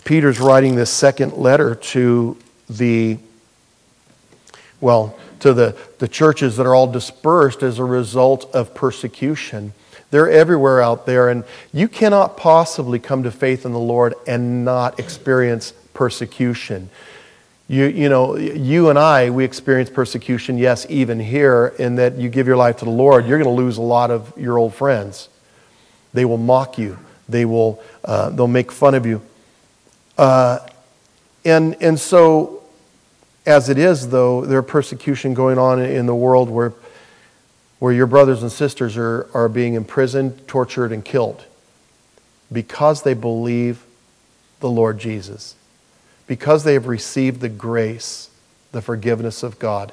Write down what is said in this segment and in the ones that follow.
Peter's writing this second letter to the churches that are all dispersed as a result of persecution. They're everywhere out there, and you cannot possibly come to faith in the Lord and not experience persecution. You and I, we experience persecution, yes, even here, in that you give your life to the Lord, you're going to lose a lot of your old friends. They will mock you. They'll make fun of you. And so, as it is, though, there's persecution going on in the world where your brothers and sisters are being imprisoned, tortured, and killed because they believe the Lord Jesus, because they have received the grace, the forgiveness of God.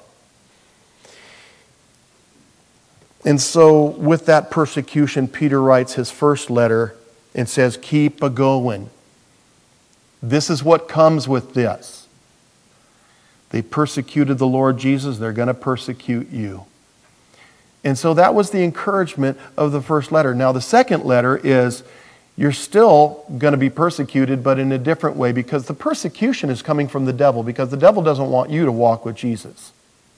And so, with that persecution, Peter writes his first letter and says, keep a-going. This is what comes with this. They persecuted the Lord Jesus, they're going to persecute you. And so that was the encouragement of the first letter. Now the second letter is, you're still going to be persecuted, but in a different way, because the persecution is coming from the devil, because the devil doesn't want you to walk with Jesus.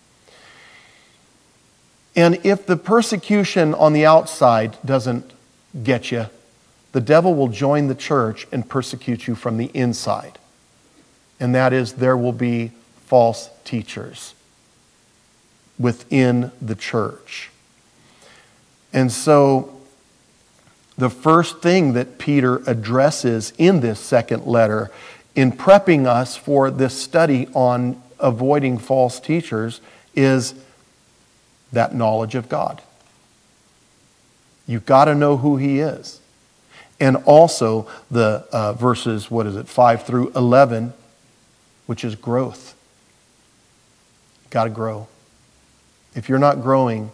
And if the persecution on the outside doesn't get you, the devil will join the church and persecute you from the inside. And that is, there will be false teachers within the church. And so, the first thing that Peter addresses in this second letter, in prepping us for this study on avoiding false teachers, is that knowledge of God. You've got to know who He is. And also the verses, 5 through 11, which is growth. You've got to grow. If you're not growing,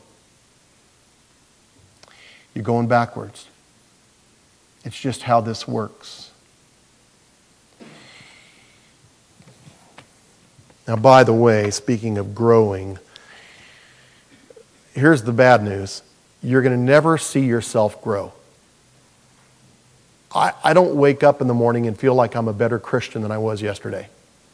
you're going backwards. It's just how this works. Now, by the way, speaking of growing, here's the bad news. You're going to never see yourself grow. I don't wake up in the morning and feel like I'm a better Christian than I was yesterday.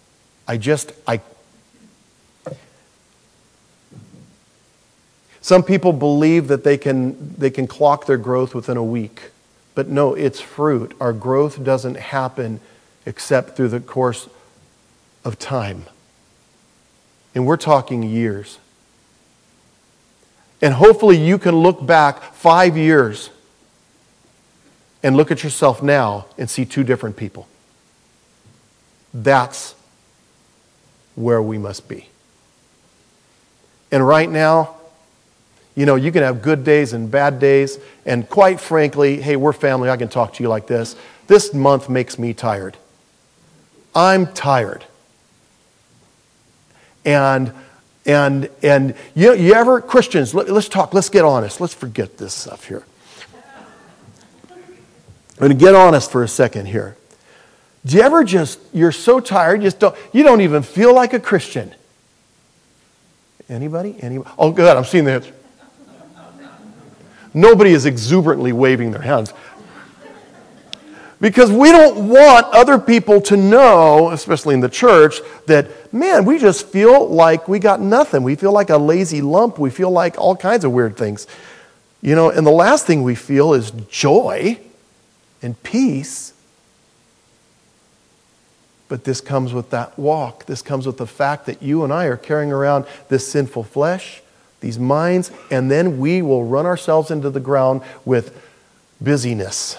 Some people believe that they can clock their growth within a week. But no, it's fruit. Our growth doesn't happen except through the course of time. And we're talking years. And hopefully you can look back 5 years and look at yourself now and see two different people. That's where we must be. And right now, you can have good days and bad days. And quite frankly, hey, we're family. I can talk to you like this. This month makes me tired. I'm tired. And you ever, Christians, let's talk. Let's get honest. Let's forget this stuff here. I'm going to get honest for a second here. Do you ever you're so tired, you don't even feel like a Christian? Anybody? Oh, good. I'm seeing the answer. Nobody is exuberantly waving their hands. Because we don't want other people to know, especially in the church, that, man, we just feel like we got nothing. We feel like a lazy lump. We feel like all kinds of weird things. And the last thing we feel is joy and peace. But this comes with that walk. This comes with the fact that you and I are carrying around this sinful flesh, these minds, and then we will run ourselves into the ground with busyness.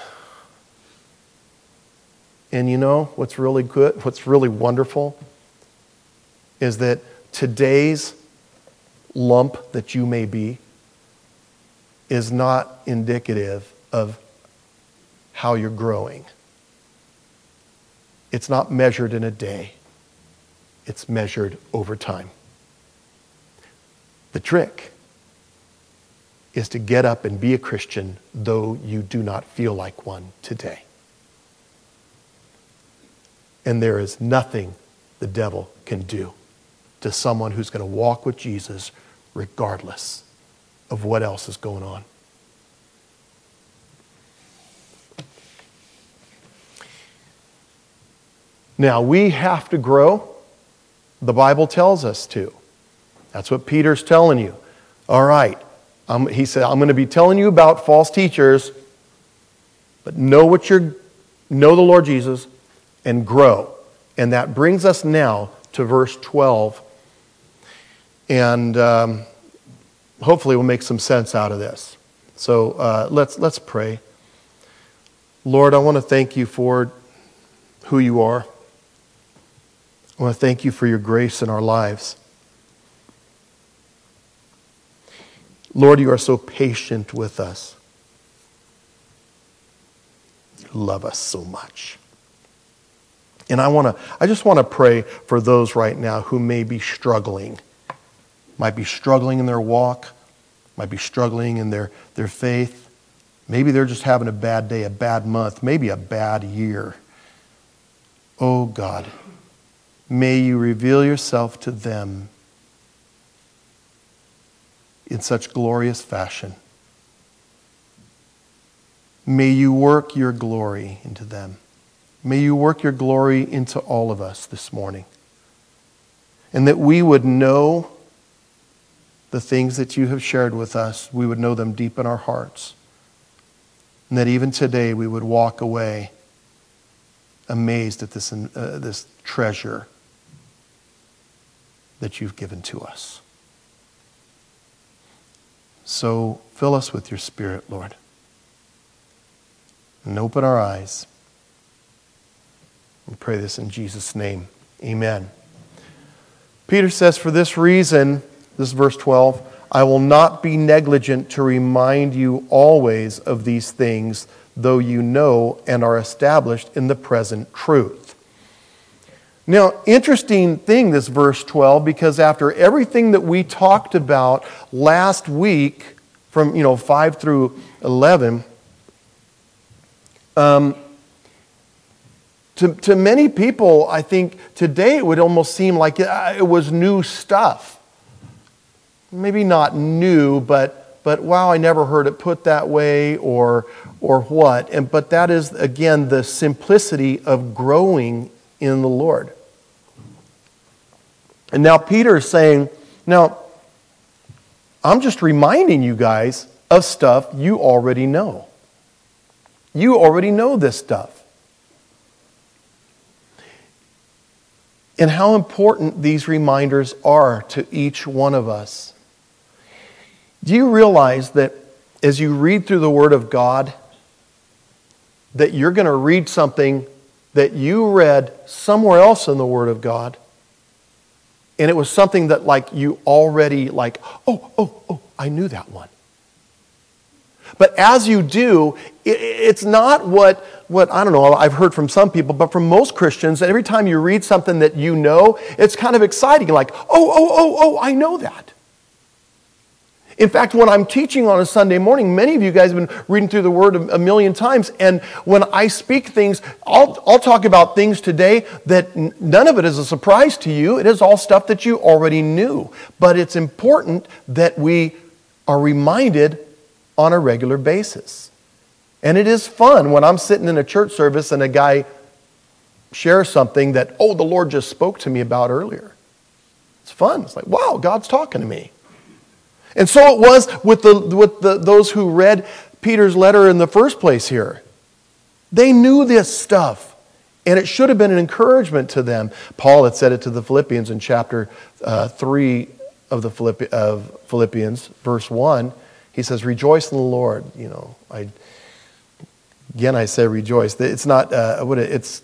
And what's really good, what's really wonderful, is that today's lump that you may be is not indicative of how you're growing. It's not measured in a day. It's measured over time. The trick is to get up and be a Christian, though you do not feel like one today. And there is nothing the devil can do to someone who's going to walk with Jesus regardless of what else is going on. Now, we have to grow. The Bible tells us to. That's what Peter's telling you. All right. He said, I'm going to be telling you about false teachers, but know the Lord Jesus and grow. And that brings us now to verse 12. And hopefully we'll make some sense out of this. So let's pray. Lord, I want to thank you for who you are. I want to thank you for your grace in our lives. Lord, you are so patient with us. You love us so much. And I just want to pray for those right now who may be struggling. Might be struggling in their walk, might be struggling in their faith. Maybe they're just having a bad day, a bad month, maybe a bad year. Oh God, may you reveal yourself to them in such glorious fashion. May you work your glory into them. May you work your glory into all of us this morning. And that we would know the things that you have shared with us, we would know them deep in our hearts. And that even today we would walk away amazed at this treasure that you've given to us. So fill us with your Spirit, Lord. And open our eyes. We pray this in Jesus' name. Amen. Peter says, for this reason, this is verse 12, I will not be negligent to remind you always of these things, though you know and are established in the present truth. Now, interesting thing, this verse 12, because after everything that we talked about last week, from 5 through 11, to many people, I think today it would almost seem like it was new stuff. Maybe not new, but wow, I never heard it put that way, or what. But that is, again, the simplicity of growing in the Lord. And now Peter is saying, now, I'm just reminding you guys of stuff you already know. You already know this stuff. And how important these reminders are to each one of us. Do you realize that as you read through the Word of God, that you're going to read something that you read somewhere else in the Word of God, and it was something that you already I knew that one. But as you do, it's not what I don't know, I've heard from some people, but from most Christians, every time you read something that you know, it's kind of exciting, like, I know that. In fact, when I'm teaching on a Sunday morning, many of you guys have been reading through the Word a million times, and when I speak things, I'll talk about things today that none of it is a surprise to you. It is all stuff that you already knew. But it's important that we are reminded on a regular basis. And it is fun when I'm sitting in a church service and a guy shares something that, the Lord just spoke to me about earlier. It's fun. It's like, wow, God's talking to me. And so it was with those who read Peter's letter in the first place here. They knew this stuff, and it should have been an encouragement to them. Paul had said it to the Philippians in chapter 3 of Philippians, verse 1. He says, rejoice in the Lord. I say rejoice. It's not, it's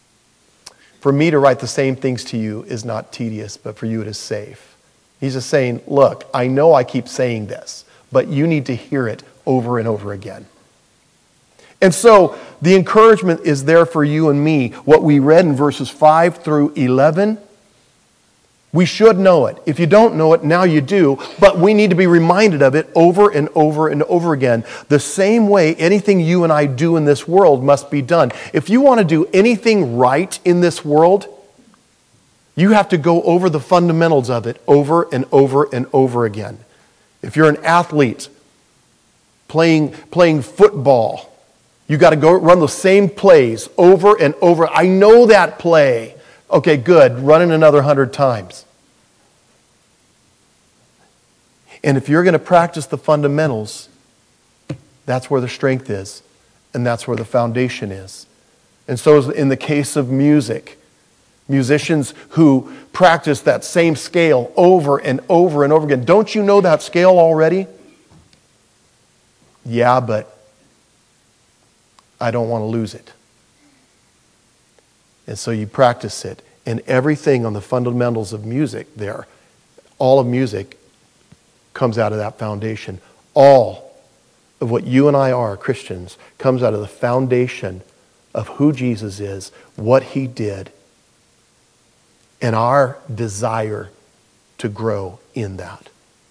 for me to write the same things to you is not tedious, but for you it is safe. He's just saying, look, I know I keep saying this, but you need to hear it over and over again. And so the encouragement is there for you and me. What we read in verses 5 through 11, we should know it. If you don't know it, now you do, but we need to be reminded of it over and over and over again. The same way anything you and I do in this world must be done. If you want to do anything right in this world, you have to go over the fundamentals of it over and over and over again. If you're an athlete playing football, You got to go run those same plays over and over. I know that play. Okay, good. Run it another 100 times. And if you're going to practice the fundamentals, that's where the strength is. And that's where the foundation is. And so in the case of music, musicians who practice that same scale over and over and over again. Don't you know that scale already? Yeah, but I don't want to lose it. And so you practice it. And everything on the fundamentals of music there, all of music comes out of that foundation. All of what you and I are, Christians, comes out of the foundation of who Jesus is, what He did, and our desire to grow in that.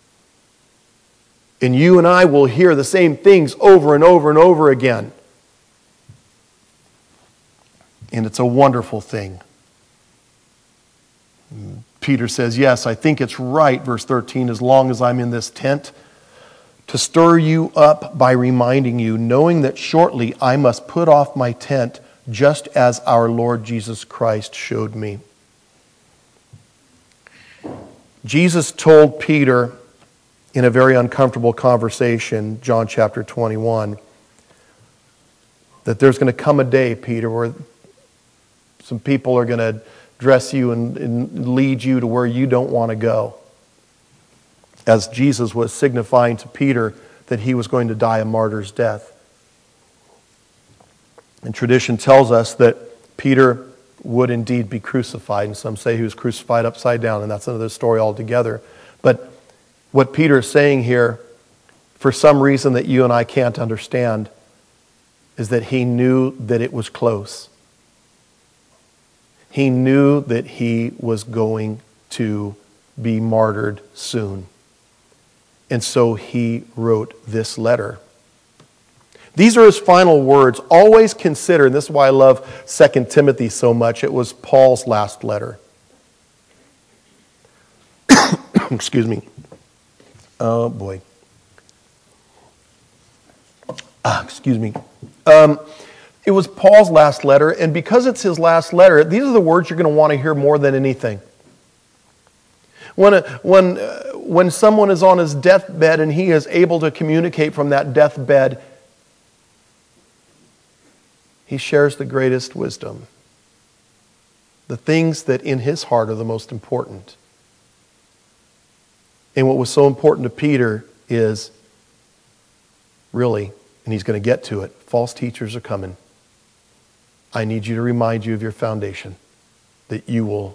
And you and I will hear the same things over and over and over again. And it's a wonderful thing. Peter says, yes, I think it's right, verse 13, as long as I'm in this tent, to stir you up by reminding you, knowing that shortly I must put off my tent, just as our Lord Jesus Christ showed me. Jesus told Peter in a very uncomfortable conversation, John chapter 21, that there's going to come a day, Peter, where some people are going to dress you and lead you to where you don't want to go. As Jesus was signifying to Peter that he was going to die a martyr's death. And tradition tells us that Peter would indeed be crucified, and some say he was crucified upside down, and that's another story altogether. But what Peter is saying here, for some reason that you and I can't understand, is that he knew that it was close. He knew that he was going to be martyred soon. And so he wrote this letter. These are his final words. Always consider, and this is why I love 2 Timothy so much, it was Paul's last letter. Excuse me. Oh, boy. Excuse me. It was Paul's last letter, and because it's his last letter, these are the words you're going to want to hear more than anything. When someone is on his deathbed and he is able to communicate from that deathbed, he shares the greatest wisdom. The things that in his heart are the most important. And what was so important to Peter is, really, and he's going to get to it, false teachers are coming. I need you to remind you of your foundation, that you will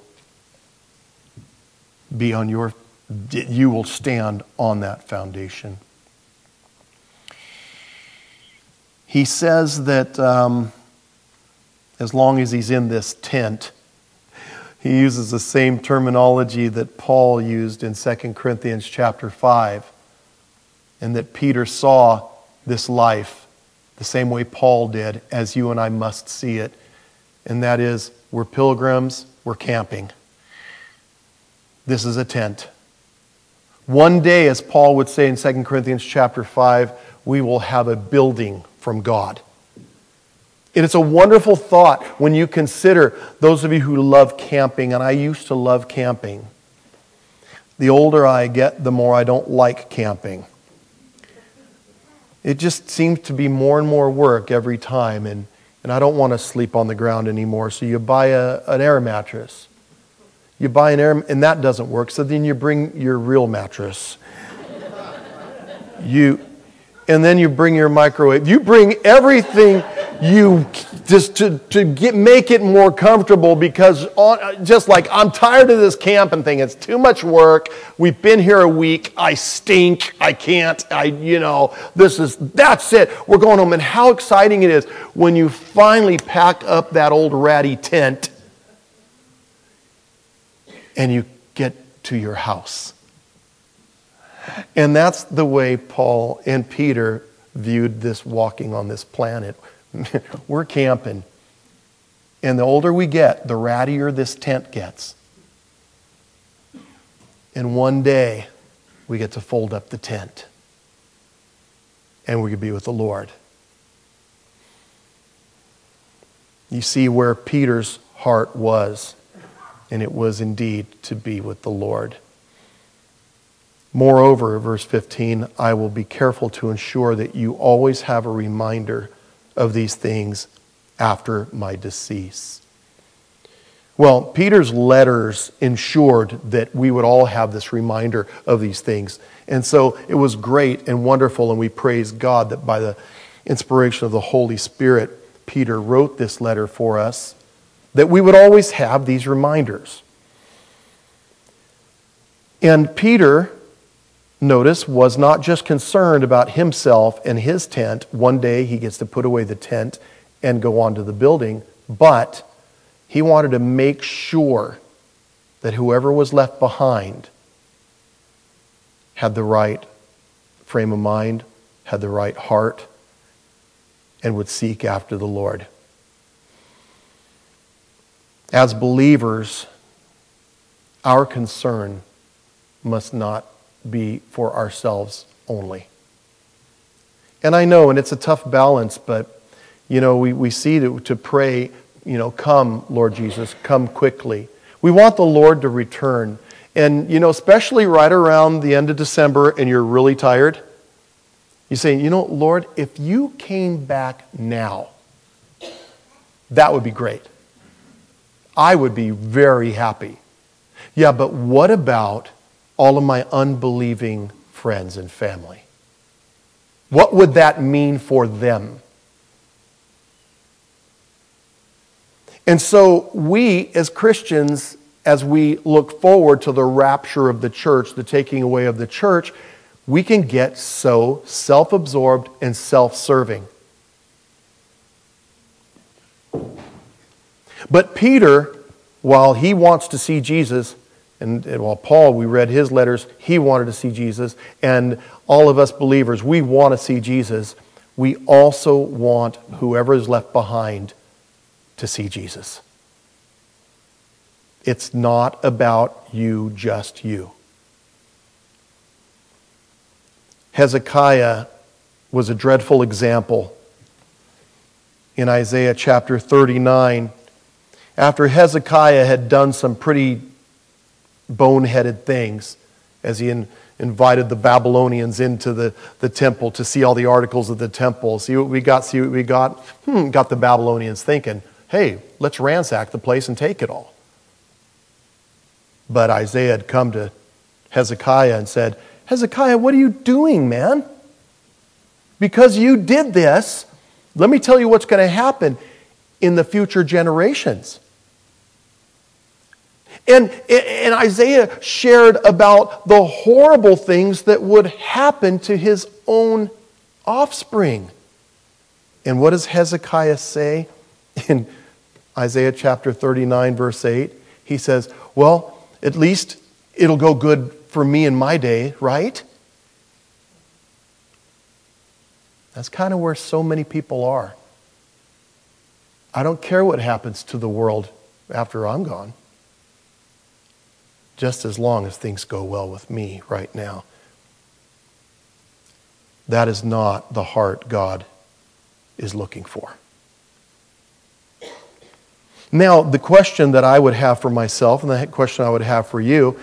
you will stand on that foundation. He says that as long as he's in this tent, he uses the same terminology that Paul used in 2 Corinthians chapter 5, and that Peter saw this life the same way Paul did, as you and I must see it. And that is, we're pilgrims, we're camping. This is a tent. One day, as Paul would say in 2 Corinthians chapter 5, we will have a building from God. And it's a wonderful thought when you consider those of you who love camping, and I used to love camping. The older I get, the more I don't like camping. It just seems to be more and more work every time, and I don't want to sleep on the ground anymore, so you buy an air mattress. You buy an air, and that doesn't work, so then you bring your real mattress. And then you bring your microwave. You bring everything you just to make it more comfortable, because just like, I'm tired of this camping thing. It's too much work. We've been here a week. I stink. I can't. That's it. We're going home. And how exciting it is when you finally pack up that old ratty tent and you get to your house. And that's the way Paul and Peter viewed this walking on this planet. We're camping. And the older we get, the rattier this tent gets. And one day, we get to fold up the tent. And we could be with the Lord. You see where Peter's heart was, and it was indeed to be with the Lord. Moreover, verse 15, I will be careful to ensure that you always have a reminder of these things after my decease. Well, Peter's letters ensured that we would all have this reminder of these things. And so it was great and wonderful, and we praise God that by the inspiration of the Holy Spirit, Peter wrote this letter for us, that we would always have these reminders. And Peter, notice, was not just concerned about himself and his tent. One day he gets to put away the tent and go on to the building, but he wanted to make sure that whoever was left behind had the right frame of mind, had the right heart, and would seek after the Lord. As believers, our concern must not be for ourselves only. And I know, and it's a tough balance, but we see to pray, come, Lord Jesus, come quickly. We want the Lord to return. And, especially right around the end of December and you're really tired, you say, Lord, if you came back now, that would be great. I would be very happy. Yeah, but what about all of my unbelieving friends and family? What would that mean for them? And so we, as Christians, as we look forward to the rapture of the church, the taking away of the church, we can get so self-absorbed and self-serving. But Peter, while he wants to see Jesus, and while Paul, we read his letters, he wanted to see Jesus, and all of us believers, we want to see Jesus, we also want whoever is left behind to see Jesus. It's not about you, just you. Hezekiah was a dreadful example. In Isaiah chapter 39, after Hezekiah had done some pretty boneheaded things, as he invited the Babylonians into the temple to see all the articles of the temple, see what we got. Got the Babylonians thinking, hey, let's ransack the place and take it all. But Isaiah had come to Hezekiah and said, Hezekiah, what are you doing, man? Because you did this, let me tell you what's going to happen in the future generations. And Isaiah shared about the horrible things that would happen to his own offspring. And what does Hezekiah say in Isaiah chapter 39, verse 8? He says, well, at least it'll go good for me in my day, right? That's kind of where so many people are. I don't care what happens to the world after I'm gone, just as long as things go well with me right now. That is not the heart God is looking for. Now, the question that I would have for myself, and the question I would have for you,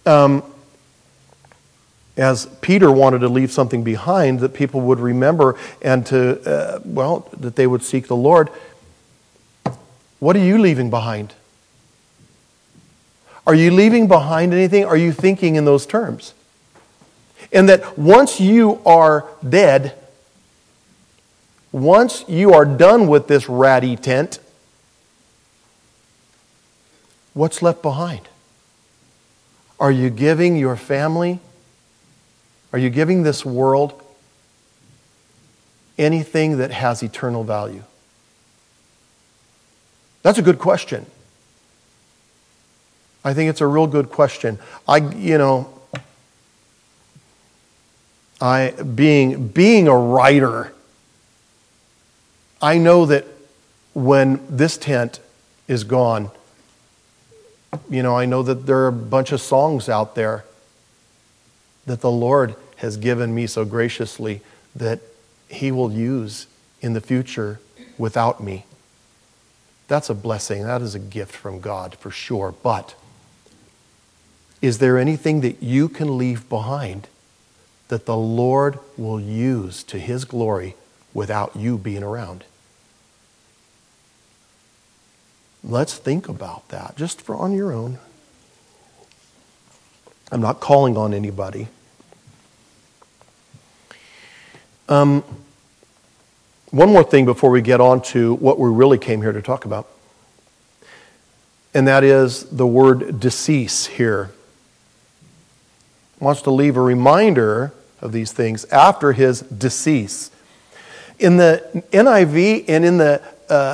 as Peter wanted to leave something behind that people would remember and that they would seek the Lord, what are you leaving behind? Are you leaving behind anything? Are you thinking in those terms? And that once you are dead, once you are done with this ratty tent, what's left behind? Are you giving your family, are you giving this world anything that has eternal value? That's a good question. I think it's a real good question. Being a writer, I know that when this tent is gone, I know that there are a bunch of songs out there that the Lord has given me so graciously that He will use in the future without me. That's a blessing. That is a gift from God for sure. But is there anything that you can leave behind that the Lord will use to His glory without you being around? Let's think about that, just for on your own. I'm not calling on anybody. One more thing before we get on to what we really came here to talk about. And that is the word decease here. He wants to leave a reminder of these things after his decease. In the NIV and in the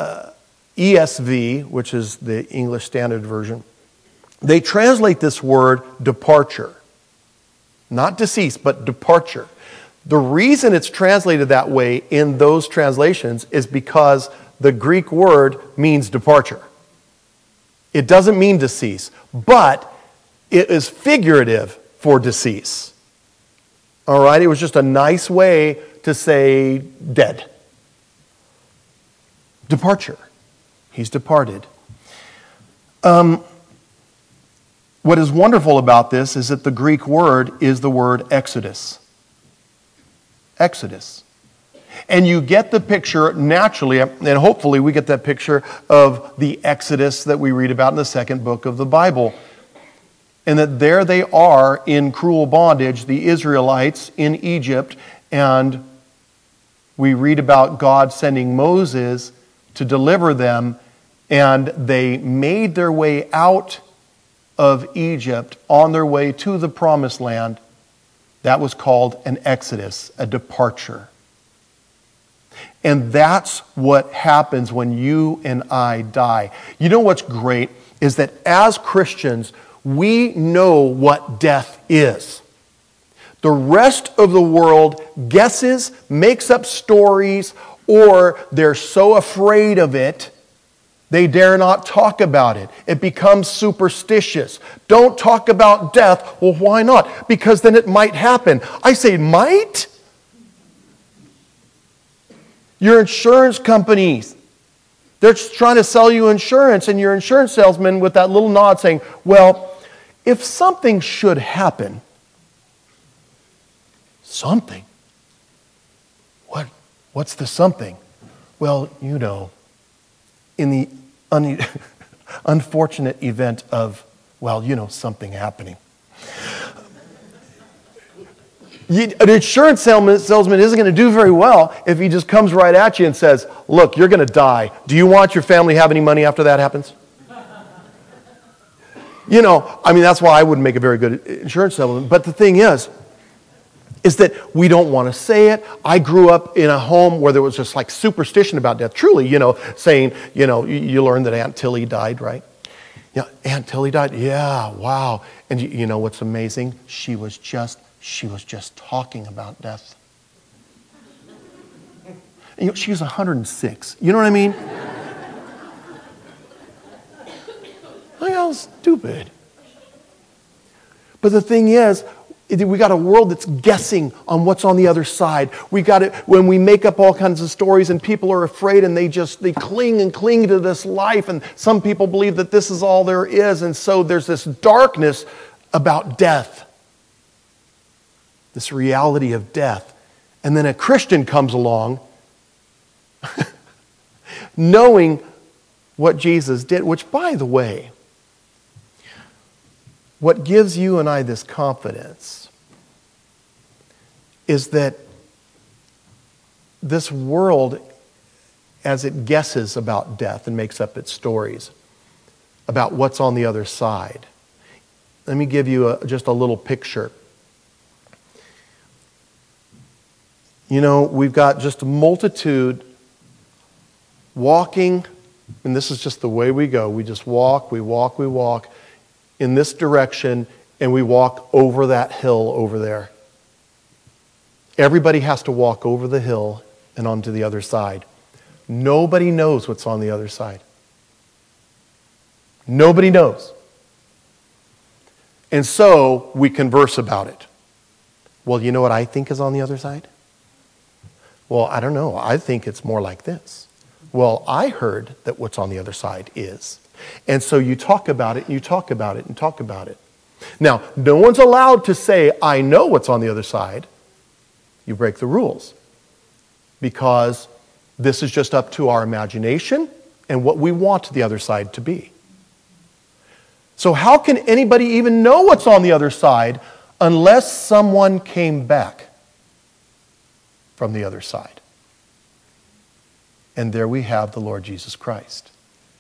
ESV, which is the English Standard Version, they translate this word departure. Not decease, but departure. The reason it's translated that way in those translations is because the Greek word means departure. It doesn't mean decease, but it is figurative for decease. All right? It was just a nice way to say dead. Departure. He's departed. What is wonderful about this is that the Greek word is the word exodus. Exodus. And you get the picture naturally, and hopefully we get that picture of the Exodus that we read about in the second book of the Bible. And that there they are in cruel bondage, the Israelites in Egypt, and we read about God sending Moses to deliver them, and they made their way out of Egypt on their way to the promised land. That was called an exodus, a departure. And that's what happens when you and I die. You know what's great is that as Christians, we know what death is. The rest of the world guesses, makes up stories, or they're so afraid of it, they dare not talk about it. It becomes superstitious. Don't talk about death. Well, why not? Because then it might happen. I say might? Your insurance companies, they're trying to sell you insurance, and your insurance salesman with that little nod saying, well, if something should happen, something. What's the something? Well, you know, in the unfortunate event of, well, you know, something happening. An insurance salesman isn't going to do very well if he just comes right at you and says, look, you're going to die. Do you want your family to have any money after that happens? You know, I mean, that's why I wouldn't make a very good insurance salesman. But the thing is that we don't want to say it. I grew up in a home where there was just like superstition about death. Truly, you know, saying, you know, you learned that Aunt Tilly died, right? Yeah, Aunt Tilly died? Yeah, wow. And you know what's amazing? She was just talking about death. You know, she was 106. You know what I mean? Look how stupid. But the thing is, we got a world that's guessing on what's on the other side. We got it when we make up all kinds of stories and people are afraid and they cling to this life, and some people believe that this is all there is, and so there's this darkness about death. This reality of death. And then a Christian comes along knowing what Jesus did, which, by the way, what gives you and I this confidence is that this world, as it guesses about death and makes up its stories about what's on the other side. Let me give you just a little picture. You know, we've got just a multitude walking, and this is just the way we go. We just walk in this direction, and we walk over that hill over there. Everybody has to walk over the hill and onto the other side. Nobody knows what's on the other side. Nobody knows. And so we converse about it. Well, you know what I think is on the other side? Well, I don't know. I think it's more like this. Well, I heard that what's on the other side is. And so you talk about it, and you talk about it, and talk about it. Now, no one's allowed to say, I know what's on the other side. You break the rules. Because this is just up to our imagination and what we want the other side to be. So how can anybody even know what's on the other side unless someone came back from the other side? And there we have the Lord Jesus Christ.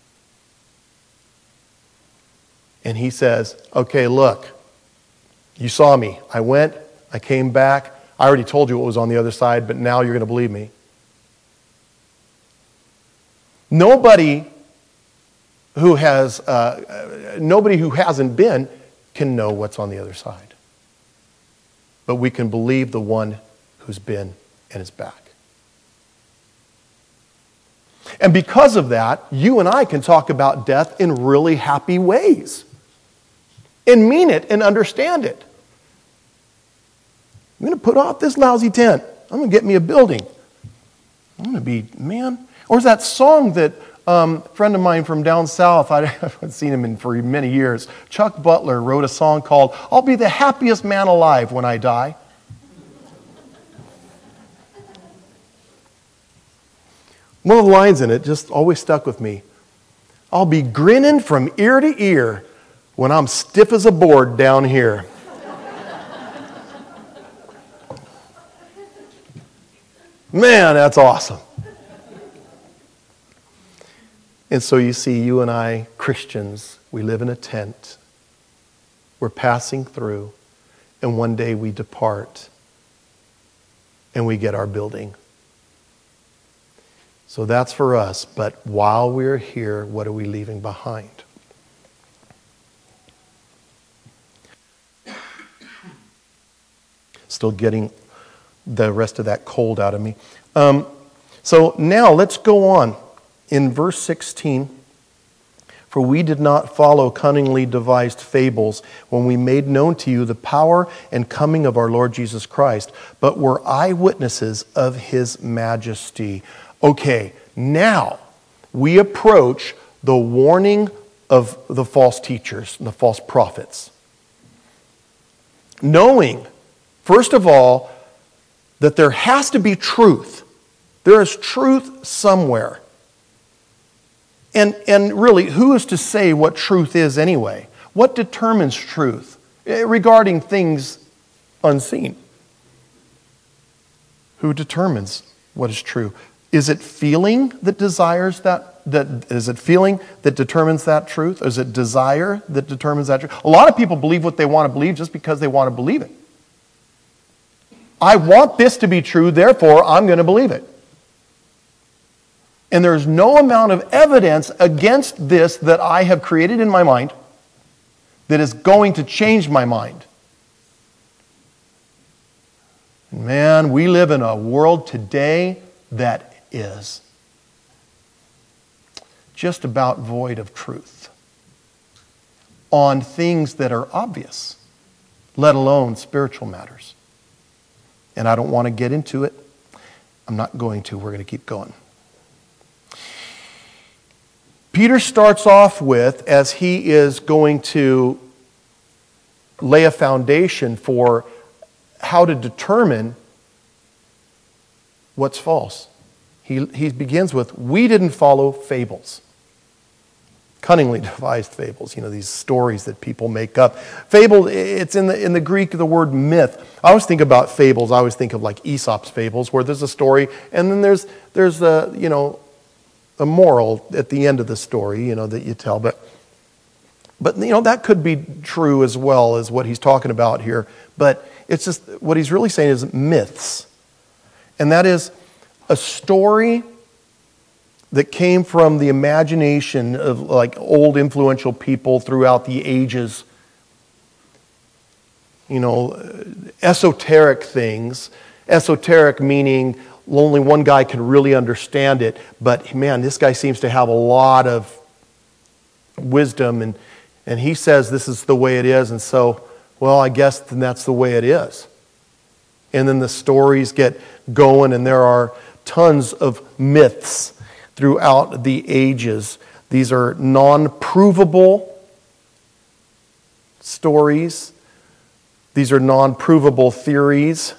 And he says, okay, look, you saw me. I went, I came back. I already told you what was on the other side, but now you're going to believe me. Nobody who hasn't been can know what's on the other side. But we can believe the one who's been and is back. And because of that, you and I can talk about death in really happy ways. And mean it and understand it. I'm going to put off this lousy tent. I'm going to get me a building. I'm going to be, man. Or is that song that a friend of mine from down south, I haven't seen him for many years, Chuck Butler wrote a song called, I'll be the happiest man alive when I die. One of the lines in it just always stuck with me. I'll be grinning from ear to ear when I'm stiff as a board down here. Man, that's awesome. And so you see, you and I, Christians, we live in a tent. We're passing through, and one day we depart, and we get our building. So that's for us. But while we're here, what are we leaving behind? Still getting the rest of that cold out of me. So now let's go on. In verse 16, for we did not follow cunningly devised fables when we made known to you the power and coming of our Lord Jesus Christ, but were eyewitnesses of his majesty. Okay, now we approach the warning of the false teachers and the false prophets. Knowing, first of all, that there has to be truth. There is truth somewhere. And really, who is to say what truth is anyway? What determines truth regarding things unseen? Who determines what is true? Is it feeling that desires that is it feeling that determines that truth? Or is it desire that determines that truth? A lot of people believe what they want to believe just because they want to believe it. I want this to be true, therefore I'm going to believe it. And there's no amount of evidence against this that I have created in my mind that is going to change my mind. Man, we live in a world today that is just about void of truth on things that are obvious, let alone spiritual matters. And I don't want to get into it. I'm not going to. We're going to keep going. Peter starts off with, as he is going to lay a foundation for how to determine what's false. He begins with, we didn't follow fables. Cunningly devised fables, these stories that people make up. Fable, it's in the Greek, the word myth. I always think about fables. I always think of like Aesop's fables, where there's a story, and then there's a moral at the end of the story, that you tell. But that could be true as well as what he's talking about here. But it's just, what he's really saying is myths. And that is a story that came from the imagination of like old influential people throughout the ages. Esoteric things. Esoteric meaning only one guy can really understand it, but man, this guy seems to have a lot of wisdom, and he says this is the way it is, and so, well, I guess then that's the way it is. And then the stories get going, and there are tons of myths throughout the ages. These are non-provable stories. These are non-provable theories.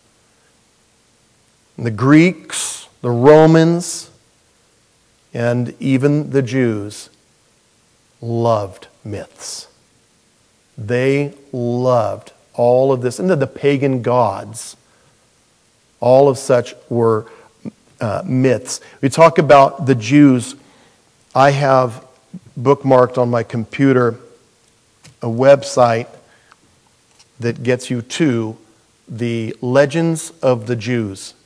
The Greeks, the Romans, and even the Jews loved myths. They loved all of this. And the pagan gods, all of such were myths. We talk about the Jews. I have bookmarked on my computer a website that gets you to the Legends of the Jews.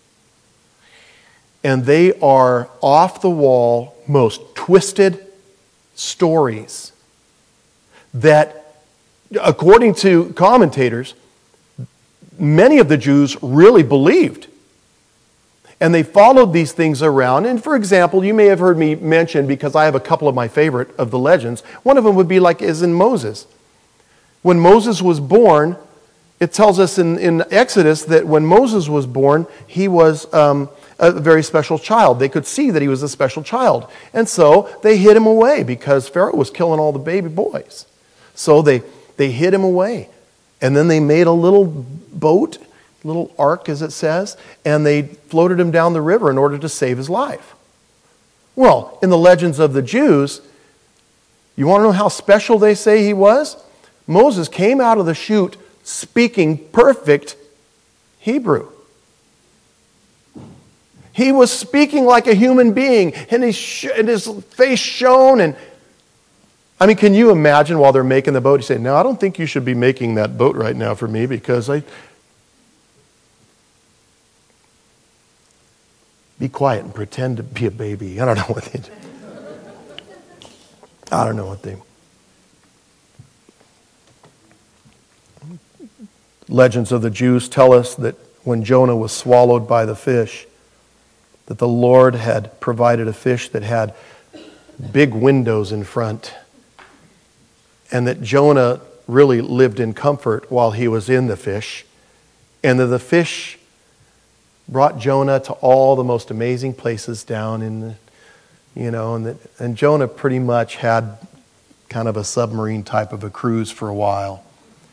And they are off-the-wall, most twisted stories that, according to commentators, many of the Jews really believed. And they followed these things around. And for example, you may have heard me mention, because I have a couple of my favorite of the legends, one of them would be like is in Moses. When Moses was born, it tells us in Exodus that when Moses was born, he was a very special child. They could see that he was a special child. And so they hid him away because Pharaoh was killing all the baby boys. So they hid him away. And then they made a little boat, little ark as it says, and they floated him down the river in order to save his life. Well, in the legends of the Jews, you want to know how special they say he was? Moses came out of the chute speaking perfect Hebrew. He was speaking like a human being, and his face shone. And I mean, can you imagine while they're making the boat, he said, "No, I don't think you should be making that boat right now for me because be quiet and pretend to be a baby." I don't know what they do. I don't know what they... Legends of the Jews tell us that when Jonah was swallowed by the fish, that the Lord had provided a fish that had big windows in front, and that Jonah really lived in comfort while he was in the fish, and that the fish brought Jonah to all the most amazing places down in the, and Jonah pretty much had kind of a submarine type of a cruise for a while.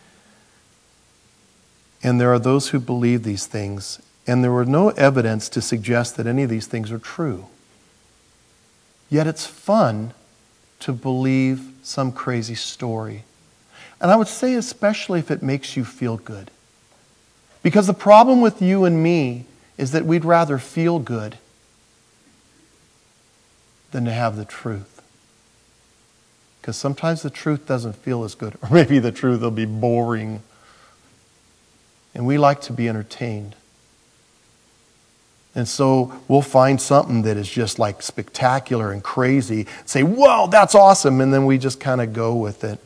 And there are those who believe these things, and there were no evidence to suggest that any of these things are true. Yet it's fun to believe some crazy story. And I would say especially if it makes you feel good. Because the problem with you and me is that we'd rather feel good than to have the truth. Because sometimes the truth doesn't feel as good. Or maybe the truth will be boring. And we like to be entertained. And so we'll find something that is just like spectacular and crazy. Say, whoa, that's awesome. And then we just kind of go with it.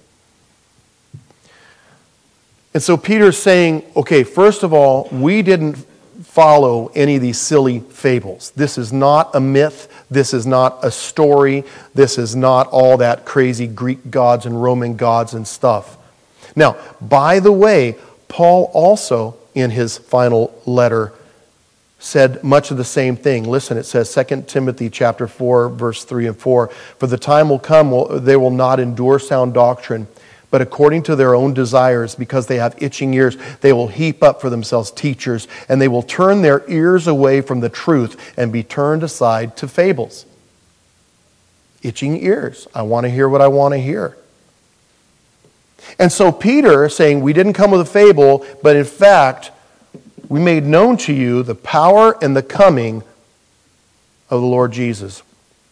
And so Peter's saying, okay, first of all, we didn't follow any of these silly fables. This is not a myth. This is not a story. This is not all that crazy Greek gods and Roman gods and stuff. Now, by the way, Paul also, in his final letter, said much of the same thing. Listen, it says 2 Timothy chapter 4, verse 3 and 4, "For the time will come, they will not endure sound doctrine, but according to their own desires, because they have itching ears, they will heap up for themselves teachers, and they will turn their ears away from the truth and be turned aside to fables." Itching ears. I want to hear what I want to hear. And so Peter saying, we didn't come with a fable, but in fact, we made known to you the power and the coming of the Lord Jesus.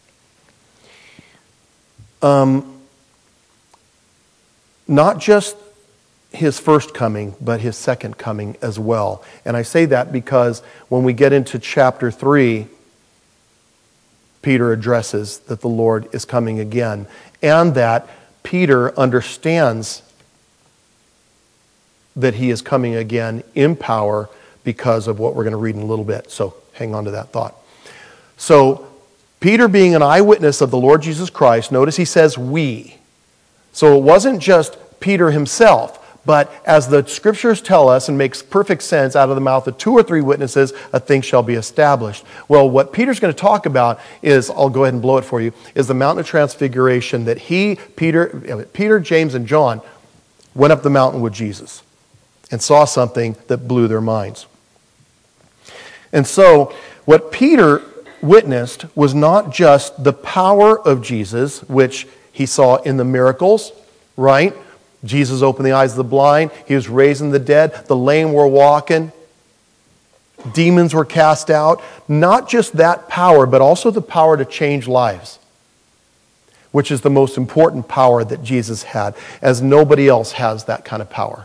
Not just his first coming, but his second coming as well. And I say that because when we get into chapter 3, Peter addresses that the Lord is coming again, and that Peter understands that he is coming again in power because of what we're going to read in a little bit. So hang on to that thought. So Peter, being an eyewitness of the Lord Jesus Christ, notice he says we. So it wasn't just Peter himself, But as the scriptures tell us, and makes perfect sense, out of the mouth of 2 or 3 witnesses, a thing shall be established. Well, what Peter's going to talk about is, I'll go ahead and blow it for you, is the Mountain of Transfiguration that Peter, James, and John went up the mountain with Jesus and saw something that blew their minds. And so, what Peter witnessed was not just the power of Jesus, which he saw in the miracles, right? Jesus opened the eyes of the blind. He was raising the dead. The lame were walking. Demons were cast out. Not just that power, but also the power to change lives, which is the most important power that Jesus had, as nobody else has that kind of power.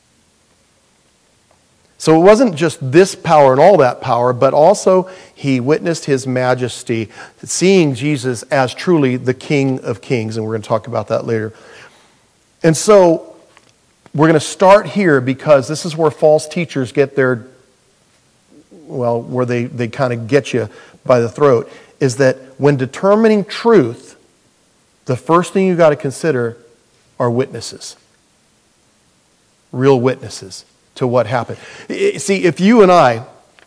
So it wasn't just this power and all that power, but also he witnessed his majesty, seeing Jesus as truly the King of Kings, and we're going to talk about that later. And so we're going to start here because this is where false teachers get their, well, where they kind of get you by the throat, is that when determining truth, the first thing you've got to consider are witnesses. Real witnesses to what happened. See, if you and I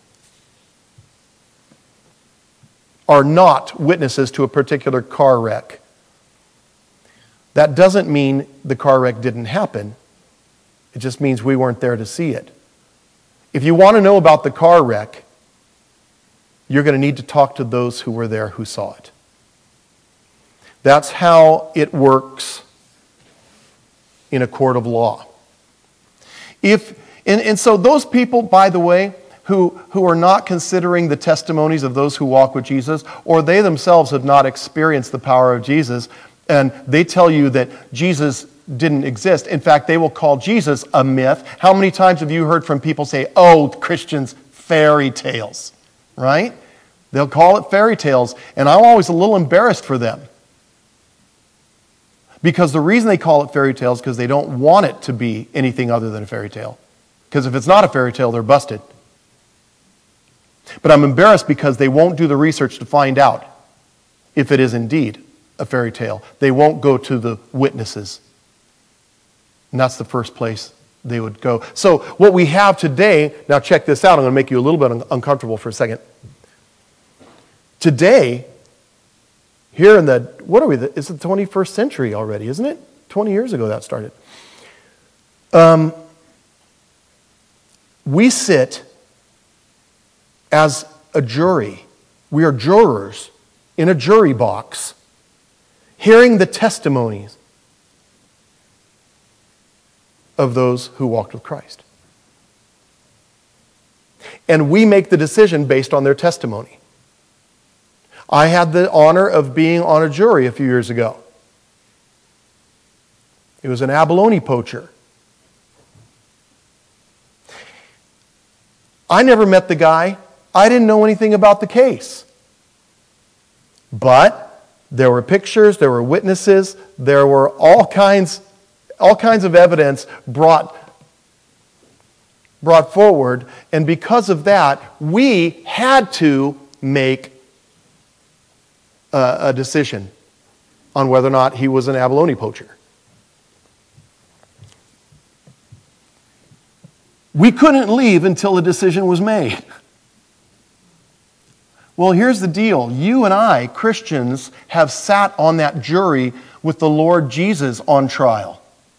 are not witnesses to a particular car wreck, that doesn't mean the car wreck didn't happen. It just means we weren't there to see it. If you want to know about the car wreck, you're going to need to talk to those who were there who saw it. That's how it works in a court of law. And so those people, by the way, who are not considering the testimonies of those who walk with Jesus, or they themselves have not experienced the power of Jesus, and they tell you that Jesus didn't exist. In fact, they will call Jesus a myth. How many times have you heard from people say, oh, Christians, fairy tales, right? They'll call it fairy tales, and I'm always a little embarrassed for them. Because the reason they call it fairy tales is because they don't want it to be anything other than a fairy tale. Because if it's not a fairy tale, they're busted. But I'm embarrassed because they won't do the research to find out if it is indeed a fairy tale. They won't go to the witnesses. And that's the first place they would go. So what we have today, now check this out, I'm going to make you a little bit uncomfortable for a second. Today, here in the, what are we, it's the 21st century already, isn't it? 20 years ago that started. We sit as a jury. We are jurors in a jury box, hearing the testimonies of those who walked with Christ. And we make the decision based on their testimony. I had the honor of being on a jury a few years ago. It was an abalone poacher. I never met the guy. I didn't know anything about the case. But there were pictures, there were witnesses, there were all kinds of evidence brought forward, and because of that, we had to make a decision on whether or not he was an abalone poacher. We couldn't leave until a decision was made. Well, here's the deal. You and I, Christians, have sat on that jury with the Lord Jesus on trial.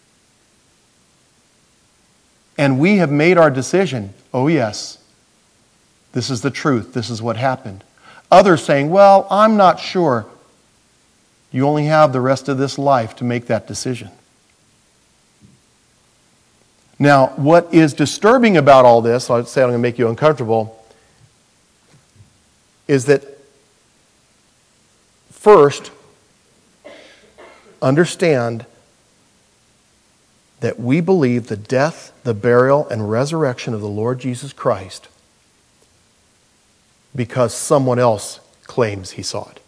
And we have made our decision. Oh, yes, this is the truth. This is what happened. Others saying, well, I'm not sure. You only have the rest of this life to make that decision. Now, what is disturbing about all this, I'll say I'm going to make you uncomfortable, is that first, understand that we believe the death, the burial, and resurrection of the Lord Jesus Christ because someone else claims he saw it.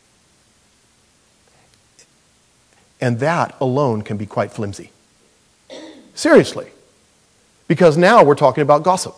And that alone can be quite flimsy. Seriously. Because now we're talking about gossip.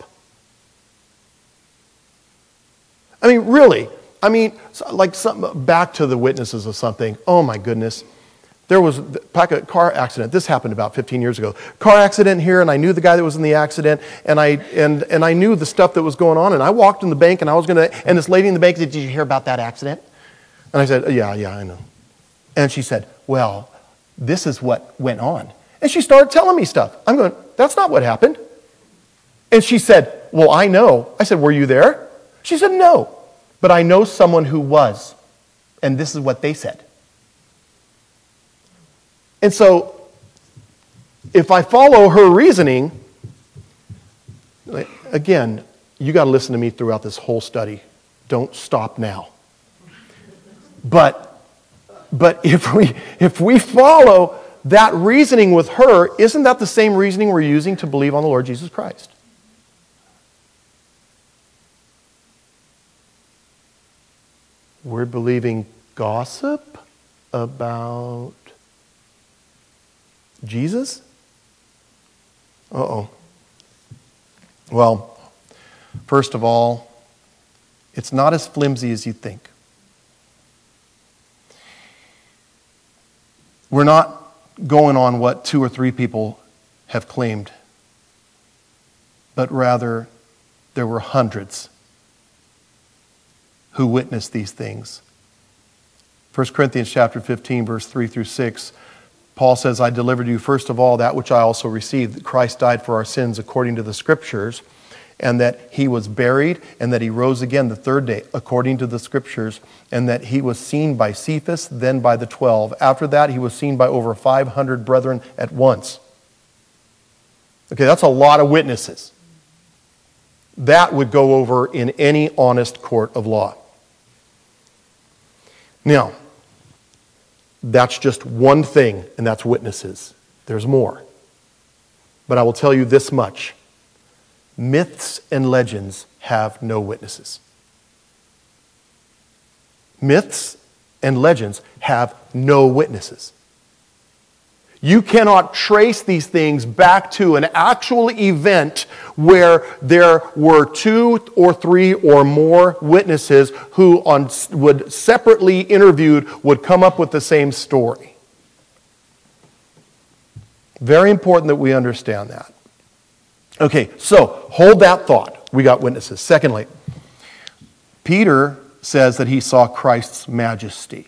I mean, really. I mean, like back to the witnesses of something. Oh my goodness. There was a car accident. This happened about 15 years ago. Car accident here, and I knew the guy that was in the accident, and I knew the stuff that was going on, and I walked in the bank, and this lady in the bank said, "Did you hear about that accident?" And I said, yeah, I know. And she said, "Well, this is what went on." And she started telling me stuff. I'm going, "That's not what happened." And she said, "Well, I know." I said, "Were you there?" She said, "No, but I know someone who was, and this is what they said." And so, if I follow her reasoning, again, you got to listen to me throughout this whole study. Don't stop now. But if we follow that reasoning with her, isn't that the same reasoning we're using to believe on the Lord Jesus Christ? We're believing gossip about Jesus? Uh-oh. Well, first of all, it's not as flimsy as you think. We're not going on what 2 or 3 people have claimed, but rather there were hundreds who witnessed these things. 1 Corinthians chapter 15, verse 3 through 6, Paul says, "I delivered you first of all that which I also received, that Christ died for our sins according to the Scriptures, and that he was buried, and that he rose again the 3rd day according to the Scriptures, and that he was seen by Cephas, then by the 12. After that, he was seen by over 500 brethren at once." Okay, that's a lot of witnesses. That would go over in any honest court of law. Now, that's just one thing, and that's witnesses. There's more. But I will tell you this much. Myths and legends have no witnesses. Myths and legends have no witnesses. You cannot trace these things back to an actual event where there were 2 or 3 or more witnesses who would separately interviewed would come up with the same story. Very important that we understand that. Okay, so hold that thought. We got witnesses. Secondly, Peter says that he saw Christ's majesty.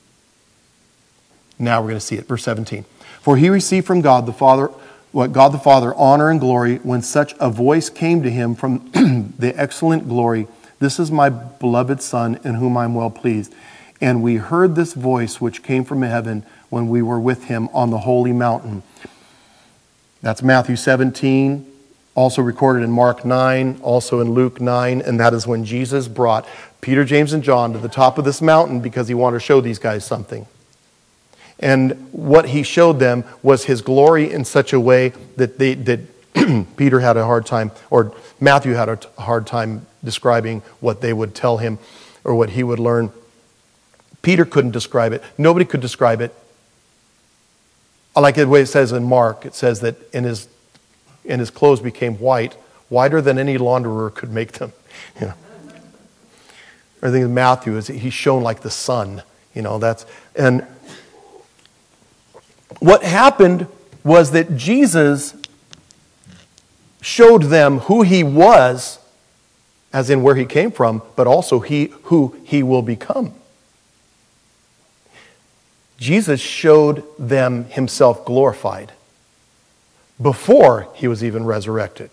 Now we're going to see it. Verse 17. "For he received from God the Father honor and glory when such a voice came to him from the excellent glory, 'This is my beloved Son, in whom I am well pleased.' And we heard this voice which came from heaven when we were with him on the holy mountain." That's Matthew 17, also recorded in Mark 9, also in Luke 9, and that is when Jesus brought Peter, James, and John to the top of this mountain because he wanted to show these guys something. And what he showed them was his glory in such a way that Peter had a hard time, or Matthew had a hard time describing what they would tell him or what he would learn. Peter couldn't describe it. Nobody could describe it. I like the way it says in Mark. It says that in his clothes became white, whiter than any launderer could make them. You know. I think in Matthew is he shone like the sun. You know, and what happened was that Jesus showed them who he was, as in where he came from, but also who he will become. Jesus showed them himself glorified before he was even resurrected.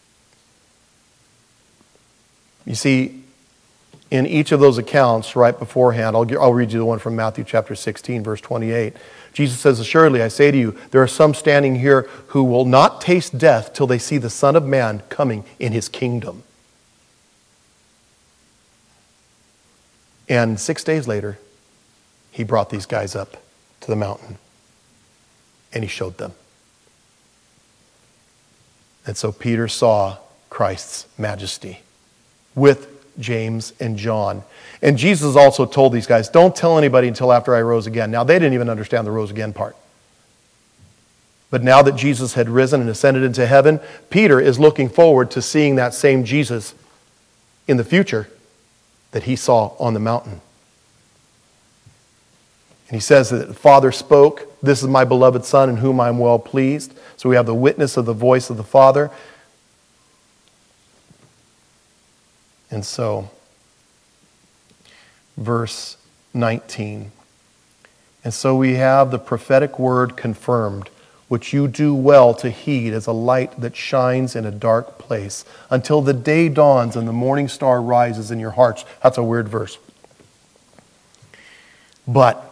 You see, in each of those accounts right beforehand, I'll read you the one from Matthew chapter 16, verse 28. Jesus says, "Assuredly, I say to you, there are some standing here who will not taste death till they see the Son of Man coming in his kingdom." And 6 days later, he brought these guys up to the mountain, and he showed them. And so Peter saw Christ's majesty with James and John. And Jesus also told these guys, "Don't tell anybody until after I rose again." Now, they didn't even understand the rose again part. But now that Jesus had risen and ascended into heaven, Peter is looking forward to seeing that same Jesus in the future that he saw on the mountain. And he says that the Father spoke, "This is my beloved Son in whom I am well pleased." So we have the witness of the voice of the Father. And so, verse 19. And so we have the prophetic word confirmed, which you do well to heed as a light that shines in a dark place, until the day dawns and the morning star rises in your hearts. That's a weird verse. But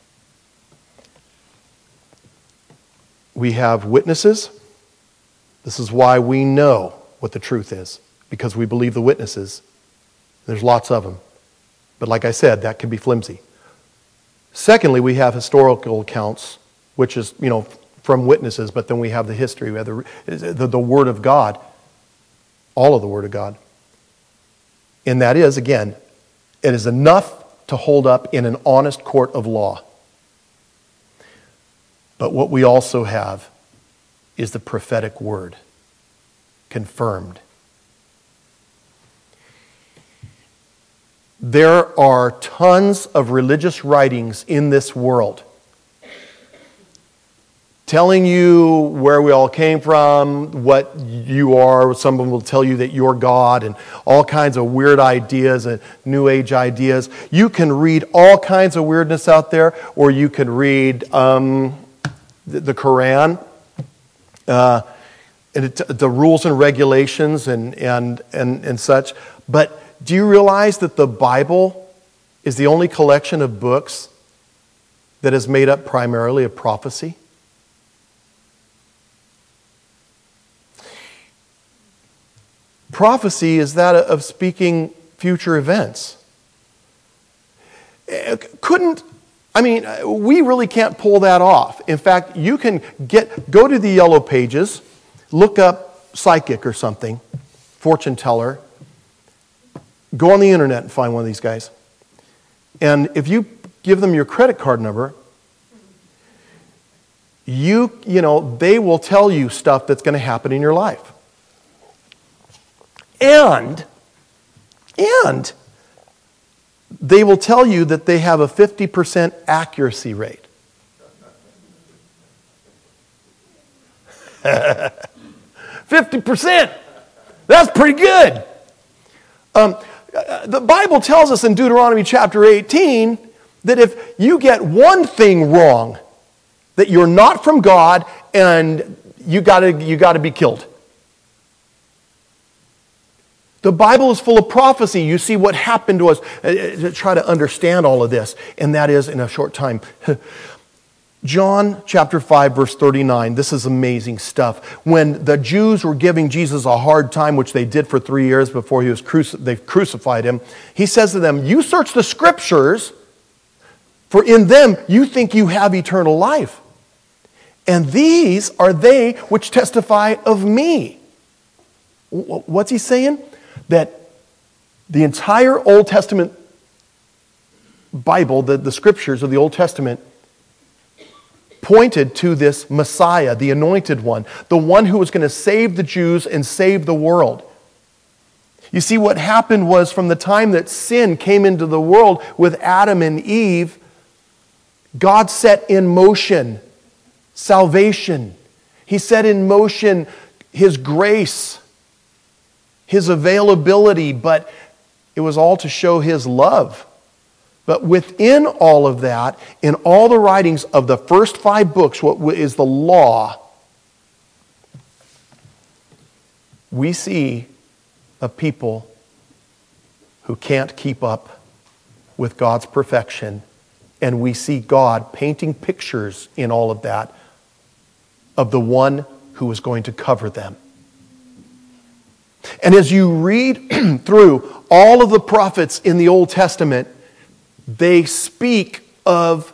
we have witnesses. This is why we know what the truth is, because we believe the witnesses. There's lots of them. But like I said, that can be flimsy. Secondly, we have historical accounts, which is, from witnesses, but then we have the history. We have the Word of God, all of the Word of God. And that is, again, it is enough to hold up in an honest court of law. But what we also have is the prophetic word, confirmed. There are tons of religious writings in this world telling you where we all came from, what you are. Some of them will tell you that you're God, and all kinds of weird ideas and New Age ideas. You can read all kinds of weirdness out there, or you can read the Quran, and the rules and regulations and such. But do you realize that the Bible is the only collection of books that is made up primarily of prophecy? Prophecy is that of speaking future events. We really can't pull that off. In fact, you can go to the Yellow Pages, look up psychic or something, fortune teller, go on the internet and find one of these guys. And if you give them your credit card number, they will tell you stuff that's going to happen in your life. And they will tell you that they have a 50% accuracy rate. 50%! That's pretty good. The Bible tells us in Deuteronomy chapter 18 that if you get one thing wrong, that you're not from God and you got to be killed. The Bible is full of prophecy. You see what happened to us. Try to understand all of this, and that is in a short time. John chapter 5, verse 39. This is amazing stuff. When the Jews were giving Jesus a hard time, which they did for 3 years before they crucified him, he says to them, "You search the Scriptures, for in them you think you have eternal life. And these are they which testify of me." What's he saying? That the entire Old Testament Bible, the Scriptures of the Old Testament, pointed to this Messiah, the anointed one, the one who was going to save the Jews and save the world. You see, what happened was from the time that sin came into the world with Adam and Eve, God set in motion salvation. He set in motion His grace, His availability, but it was all to show His love. But within all of that, in all the writings of the first 5 books, what is the law, we see a people who can't keep up with God's perfection. And we see God painting pictures in all of that of the one who is going to cover them. And as you read through all of the prophets in the Old Testament, they speak of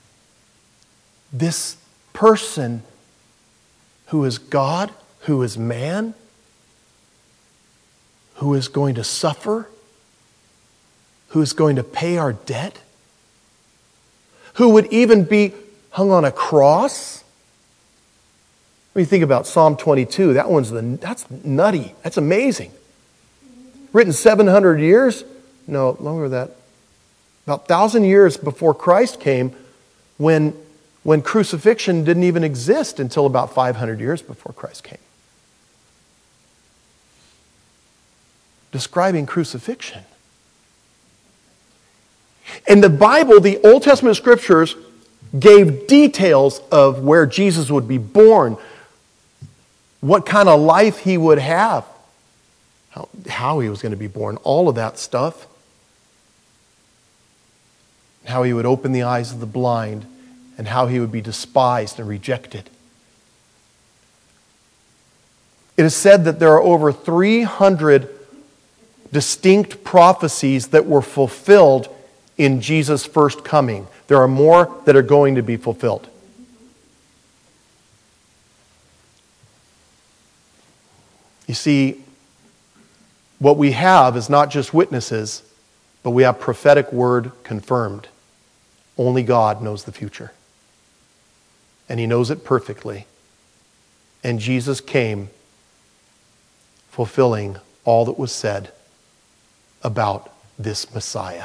this person who is God, who is man, who is going to suffer, who is going to pay our debt, who would even be hung on a cross. When you think about Psalm 22, that's nutty. That's amazing. Written 700 years? No, longer than that. About 1,000 years before Christ came, when crucifixion didn't even exist until about 500 years before Christ came. Describing crucifixion. In the Bible, the Old Testament scriptures gave details of where Jesus would be born, what kind of life he would have, how he was going to be born, all of that stuff. How he would open the eyes of the blind, and how he would be despised and rejected. It is said that there are over 300 distinct prophecies that were fulfilled in Jesus' first coming. There are more that are going to be fulfilled. You see, what we have is not just witnesses, but we have prophetic word confirmed. Only God knows the future. And He knows it perfectly. And Jesus came fulfilling all that was said about this Messiah.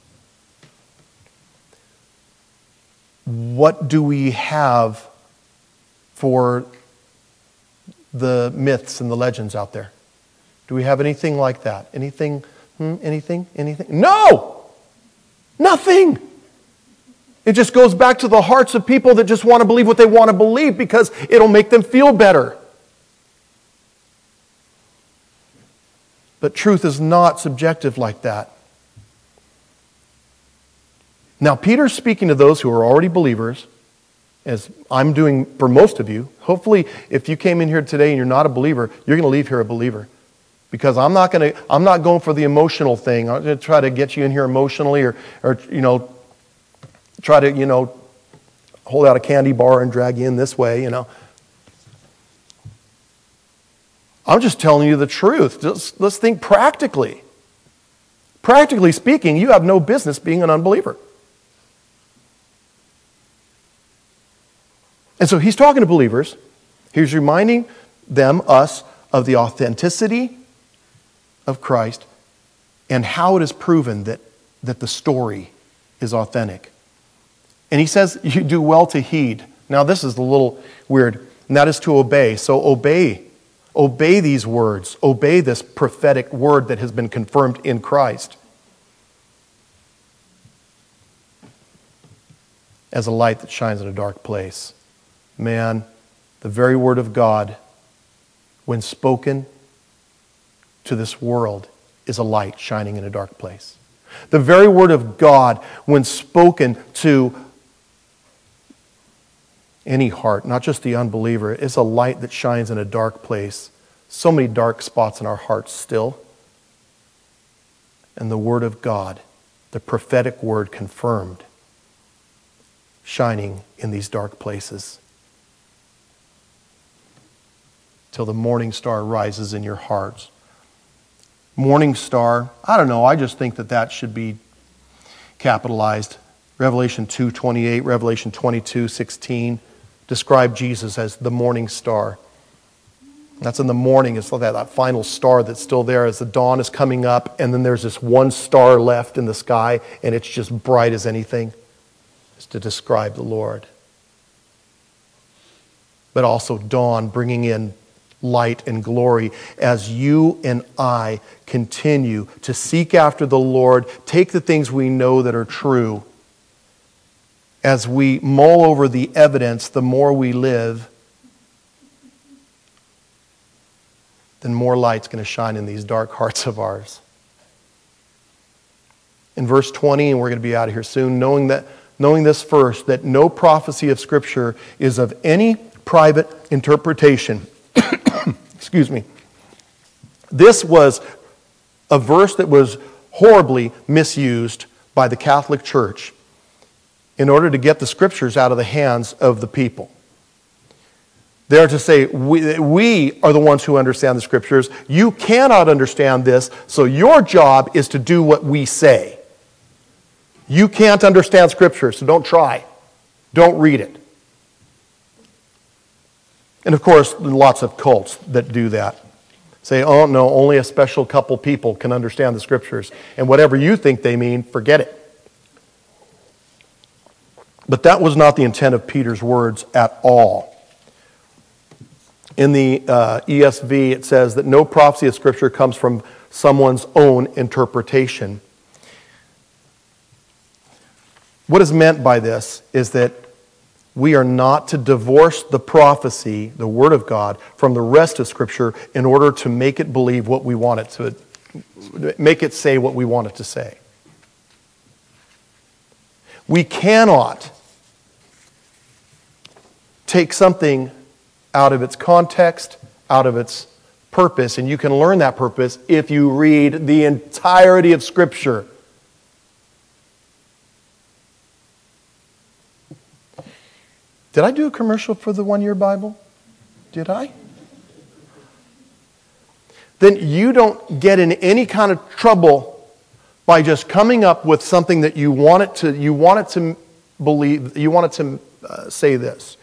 What do we have for the myths and the legends out there? Do we have anything like that? Anything? Anything? No! Nothing! It just goes back to the hearts of people that just want to believe what they want to believe because it'll make them feel better. But truth is not subjective like that. Now, Peter's speaking to those who are already believers, as I'm doing for most of you. Hopefully, if you came in here today and you're not a believer, you're going to leave here a believer. Because I'm not going for the emotional thing. I'm going to try to get you in here emotionally or try to, hold out a candy bar and drag you in this way, I'm just telling you the truth. Let's think practically. Practically speaking, you have no business being an unbeliever. And so he's talking to believers. He's reminding us, of the authenticity of Christ and how it is proven that the story is authentic. And he says, you do well to heed. Now this is a little weird, and that is to obey. So obey these words. Obey this prophetic word that has been confirmed in Christ. As a light that shines in a dark place. Man, the very word of God, when spoken to this world, is a light shining in a dark place. The very word of God, when spoken to any heart, not just the unbeliever, is a light that shines in a dark place. So many dark spots in our hearts still. And the word of God, the prophetic word confirmed, shining in these dark places. Till the morning star rises in your hearts. Morning star, I don't know, I just think that should be capitalized. Revelation 2:28, Revelation 22:16 describe Jesus as the morning star. That's in the morning. It's like that final star that's still there as the dawn is coming up, and then there's this one star left in the sky, and it's just bright as anything. It's to describe the Lord. But also dawn, bringing in light and glory as you and I continue to seek after the Lord, take the things we know that are true. As we mull over the evidence, the more we live, then more light's going to shine in these dark hearts of ours. In verse 20, and we're going to be out of here soon, knowing this first, that no prophecy of Scripture is of any private interpretation. Excuse me. This was a verse that was horribly misused by the Catholic Church in order to get the Scriptures out of the hands of the people. They're to say, we are the ones who understand the Scriptures. You cannot understand this, so your job is to do what we say. You can't understand Scripture, so don't try. Don't read it. And of course, lots of cults that do that. Say, oh no, only a special couple people can understand the Scriptures. And whatever you think they mean, forget it. But that was not the intent of Peter's words at all. In the ESV, it says that no prophecy of Scripture comes from someone's own interpretation. What is meant by this is that we are not to divorce the prophecy, the Word of God, from the rest of Scripture in order to make it believe what we want it to, make it say what we want it to say. We cannot take something out of its context, out of its purpose, and you can learn that purpose if you read the entirety of Scripture. Did I do a commercial for the One Year Bible? Did I? Then you don't get in any kind of trouble by just coming up with something that you want it to believe, you want it to say this.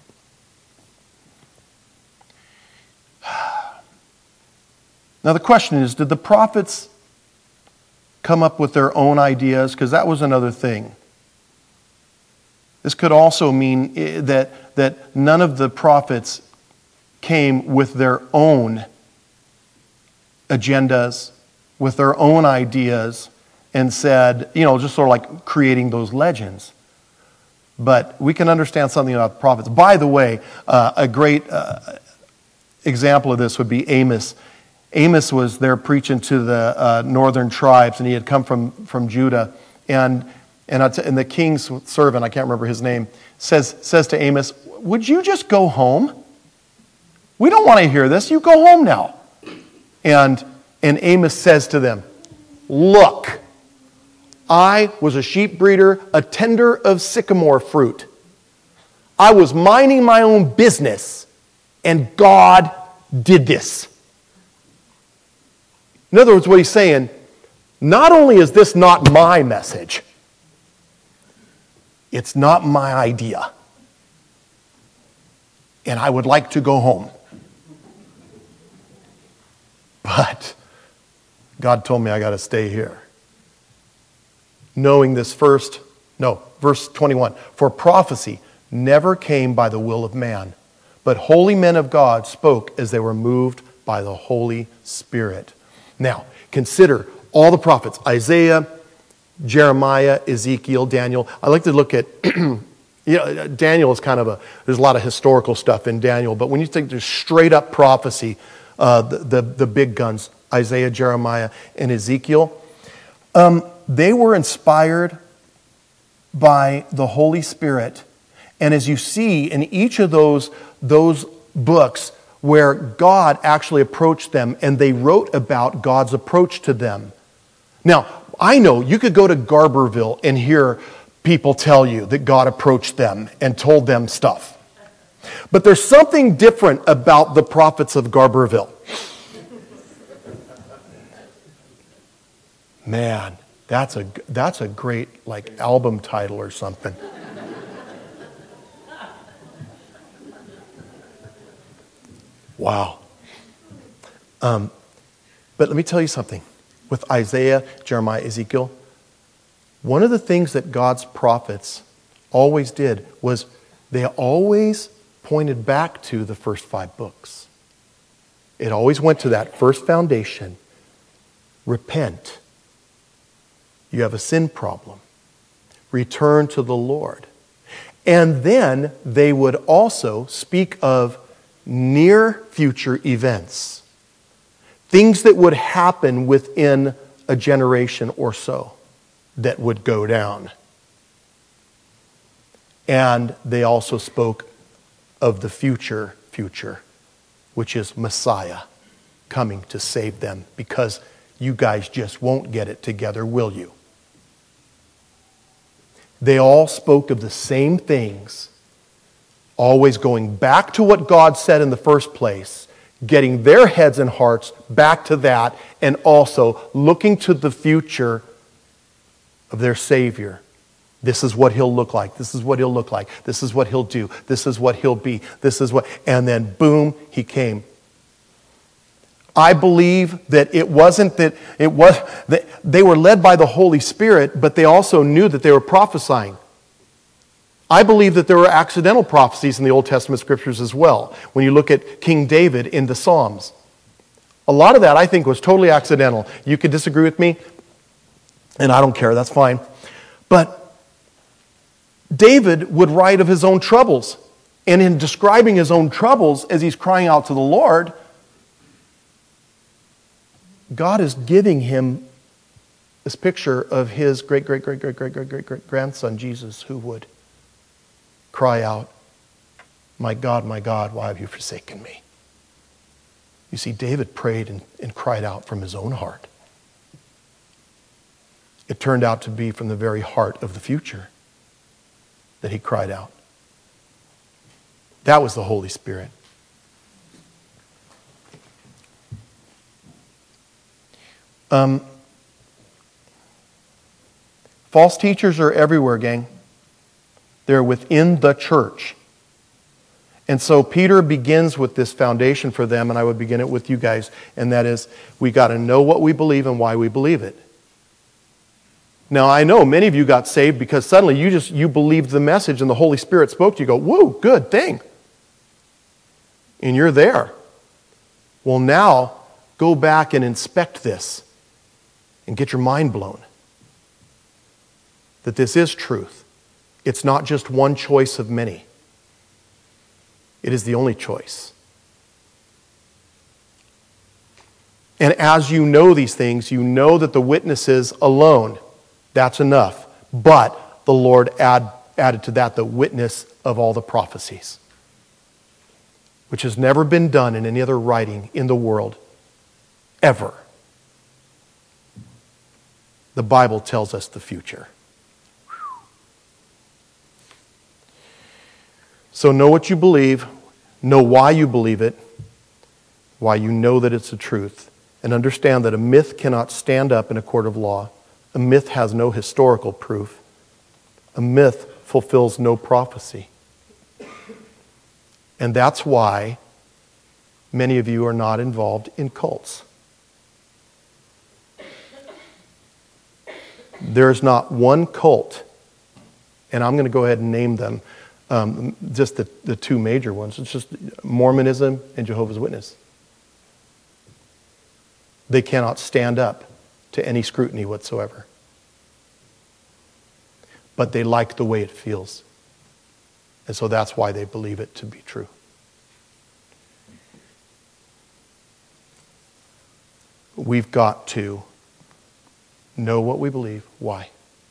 Now the question is, did the prophets come up with their own ideas? Because that was another thing. This could also mean that none of the prophets came with their own agendas, with their own ideas, and said, just sort of like creating those legends. But we can understand something about the prophets. By the way, a great example of this would be Amos. Amos was there preaching to the northern tribes, and he had come from Judah. And the king's servant, I can't remember his name, says to Amos, "Would you just go home? We don't want to hear this. You go home now." And Amos says to them, "Look, I was a sheep breeder, a tender of sycamore fruit. I was minding my own business, and God did this." In other words, what he's saying, not only is this not my message, it's not my idea. And I would like to go home. But God told me I got to stay here. Knowing this verse 21. For prophecy never came by the will of man, but holy men of God spoke as they were moved by the Holy Spirit. Now, consider all the prophets, Isaiah, Jeremiah, Ezekiel, Daniel. I like to look at, Daniel is there's a lot of historical stuff in Daniel, but when you think there's straight up prophecy, the big guns, Isaiah, Jeremiah, and Ezekiel, they were inspired by the Holy Spirit. And as you see in each of those books, where God actually approached them, and they wrote about God's approach to them. Now, I know you could go to Garberville and hear people tell you that God approached them and told them stuff. But there's something different about the prophets of Garberville. Man, that's a great album title or something. Wow. But let me tell you something. With Isaiah, Jeremiah, Ezekiel, one of the things that God's prophets always did was they always pointed back to the first 5 books. It always went to that first foundation. Repent. You have a sin problem. Return to the Lord. And then they would also speak of near future events, things that would happen within a generation or so that would go down. And they also spoke of the future, which is Messiah coming to save them, because you guys just won't get it together, will you? They all spoke of the same things, always going back to what God said in the first place, getting their heads and hearts back to that, and also looking to the future of their Savior. This is what He'll look like. This is what He'll look like. This is what He'll do. This is what He'll be. This is what... And then, boom, He came. I believe that it wasn't that... They were led by the Holy Spirit, but they also knew that they were prophesying. I believe that there were accidental prophecies in the Old Testament scriptures as well. When you look at King David in the Psalms, a lot of that I think was totally accidental. You could disagree with me, and I don't care, that's fine. But David would write of his own troubles. And in describing his own troubles as he's crying out to the Lord, God is giving him this picture of his great-great-great-great-great-great-great-grandson, Jesus, who would cry out, my God, why have you forsaken me?" You see, David prayed and cried out from his own heart. It turned out to be from the very heart of the future that he cried out. That was the Holy Spirit. False teachers are everywhere, gang. They're within the church. And so Peter begins with this foundation for them, and I would begin it with you guys, and that is, we got to know what we believe and why we believe it. Now, I know many of you got saved because suddenly you believed the message and the Holy Spirit spoke to you. You go, woo, good thing. And you're there. Well, now, go back and inspect this and get your mind blown. That this is truth. It's not just one choice of many. It is the only choice. And as you know these things, you know that the witnesses alone, that's enough. But the Lord added to that the witness of all the prophecies, which has never been done in any other writing in the world, ever. The Bible tells us the future. So know what you believe, know why you believe it, why you know that it's the truth, and understand that a myth cannot stand up in a court of law. A myth has no historical proof. A myth fulfills no prophecy. And that's why many of you are not involved in cults. There's not one cult, and I'm going to go ahead and name them, just the two major ones. It's just Mormonism and Jehovah's Witness. They cannot stand up to any scrutiny whatsoever. But they like the way it feels. And so that's why they believe it to be true. We've got to know what we believe, why.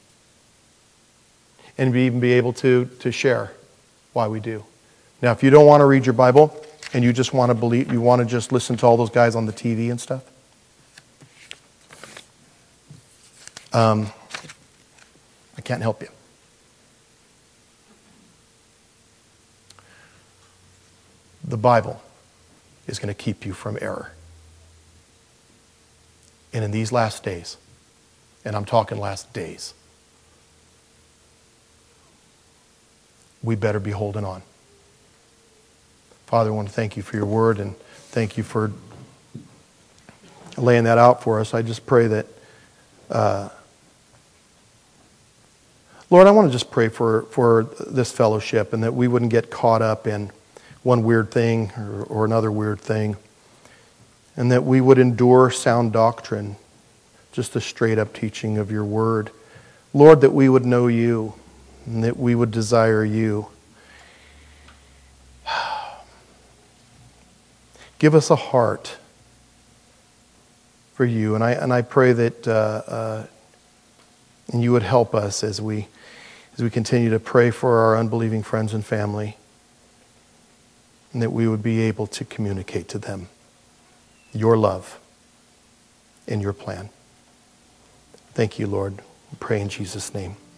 And even be able to share why we do. Now, if you don't want to read your Bible and you just want to believe, you want to just listen to all those guys on the TV and stuff, I can't help you. The Bible is going to keep you from error. And in these last days, and I'm talking last days, we better be holding on. Father, I want to thank you for your word and thank you for laying that out for us. I just pray that, Lord, I want to just pray for this fellowship and that we wouldn't get caught up in one weird thing or another weird thing, and that we would endure sound doctrine, just the straight up teaching of your word. Lord, that we would know you and that we would desire you. Give us a heart for you. And I pray that you would help us as we continue to pray for our unbelieving friends and family, and that we would be able to communicate to them your love and your plan. Thank you, Lord. We pray in Jesus' name.